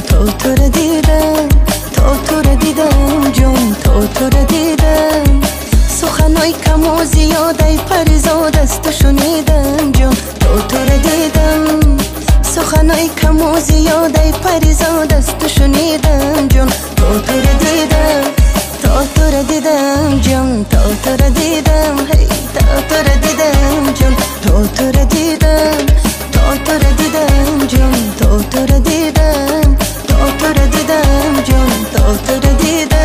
تو رو دیدم، تو رو دیدم جون، تو رو دیدم. سخنای کم و زیاده پریزاد است تو شنیدم جون، تو رو دیدم. سخنای کم و زیاده پریزاد است تو شنیدم جون، تو رو دیدم، تو رو دیدم جون، تو رو دیدم. هی تو رو دیدم جون، تو رو دیدم، تو رو دیدم جون، تو رو دیدم، تو رو دیدم جون، تو رو دیدم.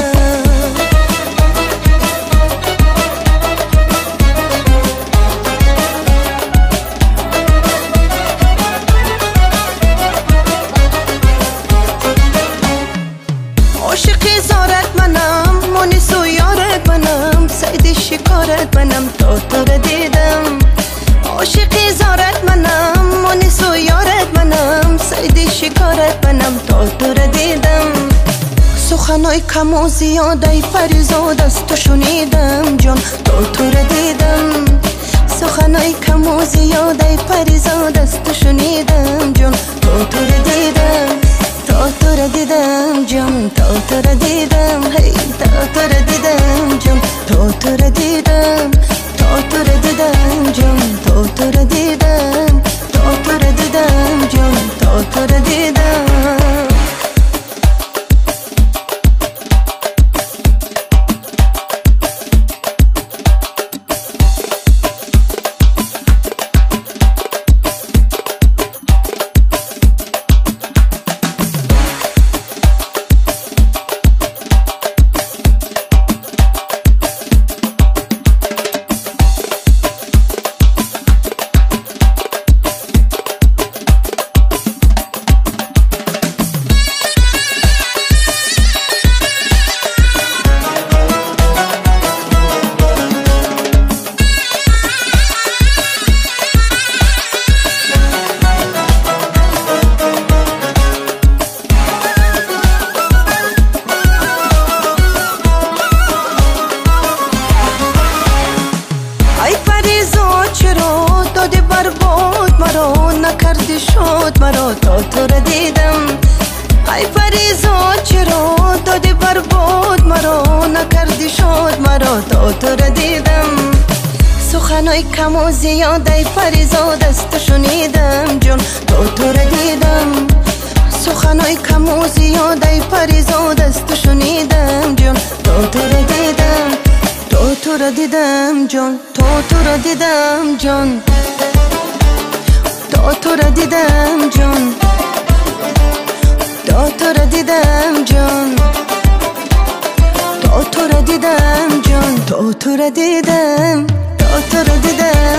عاشقی زارت منم، مونس و یارت منم، سید شکارت منم، تو رو دیدم. عاشقی زارت منم، مونس و یارت منم، سید شکارت منم، تو رو دیدم. سخنای کم و زیاده پریزاد است تو شنیدم جون، تو رو دیدم. سخنای کم و زیاده پریزاد است تو شنیدم جون، تو رو دیدم، تو رو دیدم جون، تو رو دیدم. هی تو رو دیدم جون، تو رو دیدم، تو رو دیدم جون، تو رو دیدم، تو رو دیدم جون، تو رو دیدم. نکردی شد مرا تو رو دیدم. ای پریزاد چرا دادی برباد مرا، نکردی شد مرا تو رو دیدم. سخنای کم و زیاده پریزاد است تو شنیدم جون، تو رو دیدم. سخنای کم و زیاده پریزاد است تو شنیدم جون، تو رو دیدم، تو رو دیدم جون، تو رو دیدم جون، تو رو دیدم جون، تو رو دیدم جون، تو رو دیدم جون، تو رو دیدم، تو رو دیدم.